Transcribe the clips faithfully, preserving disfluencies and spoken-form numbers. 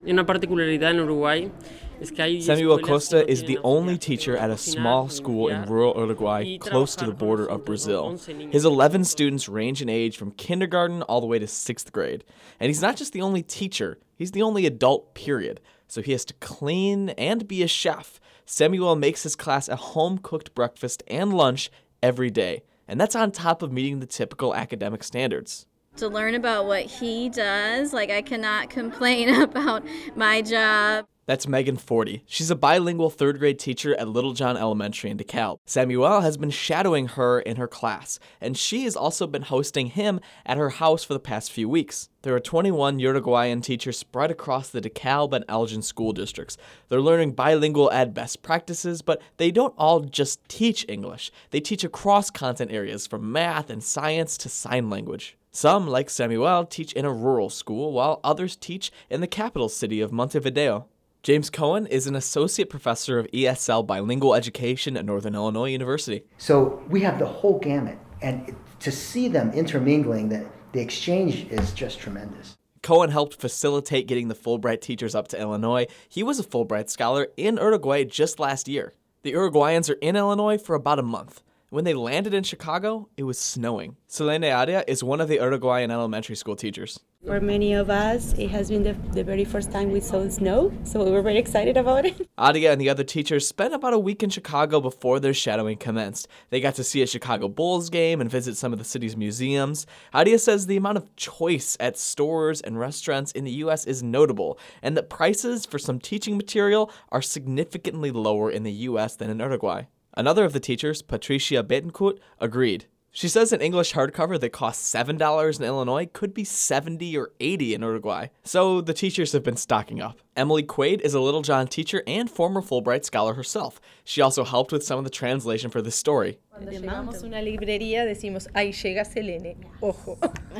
Una particularidad en Uruguay es que hay Samuel escuelas que Costa no is the tienen only auxiliar, teacher pero at a cocinar, small school in limpiar rural Uruguay y close to the trabajar con border los of otros Brazil. once niños His eleven adultos. students range in age from kindergarten all the way to sixth grade. And he's not just the only teacher, he's the only adult, period. So he has to clean and be a chef. Samuel makes his class a home-cooked breakfast and lunch every day. And that's on top of meeting the typical academic standards. To learn about what he does, like I cannot complain about my job. That's Megan Forty. She's a bilingual third grade teacher at Little John Elementary in DeKalb. Samuel has been shadowing her in her class, and she has also been hosting him at her house for the past few weeks. There are twenty-one Uruguayan teachers spread across the DeKalb and Elgin school districts. They're learning bilingual ed best practices, but they don't all just teach English. They teach across content areas from math and science to sign language. Some, like Samuel, teach in a rural school, while others teach in the capital city of Montevideo. James Cohen is an associate professor of E S L bilingual education at Northern Illinois University. So we have the whole gamut, and to see them intermingling, the, the exchange is just tremendous. Cohen helped facilitate getting the Fulbright teachers up to Illinois. He was a Fulbright scholar in Uruguay just last year. The Uruguayans are in Illinois for about a month. When they landed in Chicago, it was snowing. Selene Adia is one of the Uruguayan elementary school teachers. For many of us, it has been the, the very first time we saw snow, so we were very excited about it. Adia and the other teachers spent about a week in Chicago before their shadowing commenced. They got to see a Chicago Bulls game and visit some of the city's museums. Adia says the amount of choice at stores and restaurants in the U S is notable, and that prices for some teaching material are significantly lower in the U S than in Uruguay. Another of the teachers, Patricia Betancourt, agreed. She says an English hardcover that costs seven dollars in Illinois could be seventy dollars or eighty dollars in Uruguay. So the teachers have been stocking up. Emily Quaid is a Little John teacher and former Fulbright scholar herself. She also helped with some of the translation for this story. Cuando llegamos a una librería decimos, ahí llega Selene, ojo.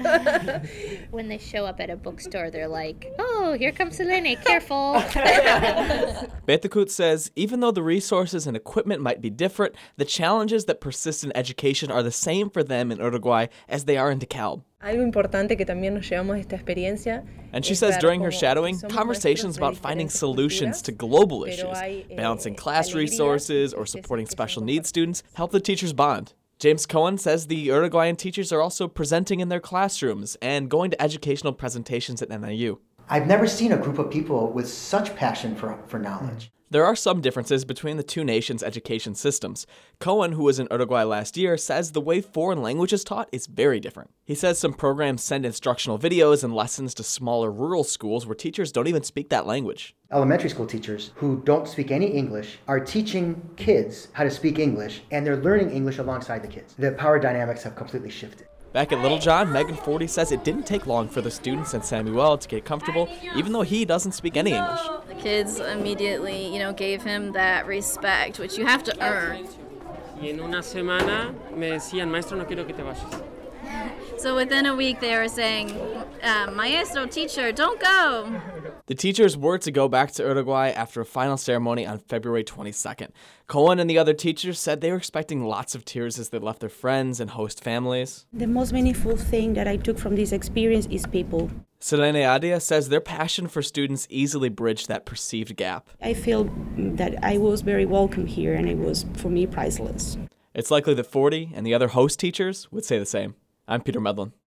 When they show up at a bookstore, they're like, oh, here comes Selene, careful. Betancourt says even though the resources and equipment might be different, the challenges that persist in education are the same for them in Uruguay as they are in DeKalb. Algo importante que también nos llevamos de esta experiencia. And she says during her shadowing, conversations about finding solutions to global issues, balancing class resources or supporting special needs students, help the teachers bond. James Cohen says the Uruguayan teachers are also presenting in their classrooms and going to educational presentations at N I U. I've never seen a group of people with such passion for, for knowledge. There are some differences between the two nations' education systems. Cohen, who was in Uruguay last year, says the way foreign language is taught is very different. He says some programs send instructional videos and lessons to smaller rural schools where teachers don't even speak that language. Elementary school teachers who don't speak any English are teaching kids how to speak English, and they're learning English alongside the kids. The power dynamics have completely shifted. Back at Little John, Megan Forty says it didn't take long for the students and Samuel to get comfortable, even though he doesn't speak any English. The kids immediately, you know, gave him that respect, which you have to earn. Y en una semana me decían, maestro, no quiero que te vayas. So within a week, they were saying, uh, maestro, teacher, don't go. The teachers were to go back to Uruguay after a final ceremony on February twenty-second. Cohen and the other teachers said they were expecting lots of tears as they left their friends and host families. The most meaningful thing that I took from this experience is people. Selene Adia says their passion for students easily bridged that perceived gap. I feel that I was very welcome here, and it was, for me, priceless. It's likely that Forty and the other host teachers would say the same. I'm Peter Medlin.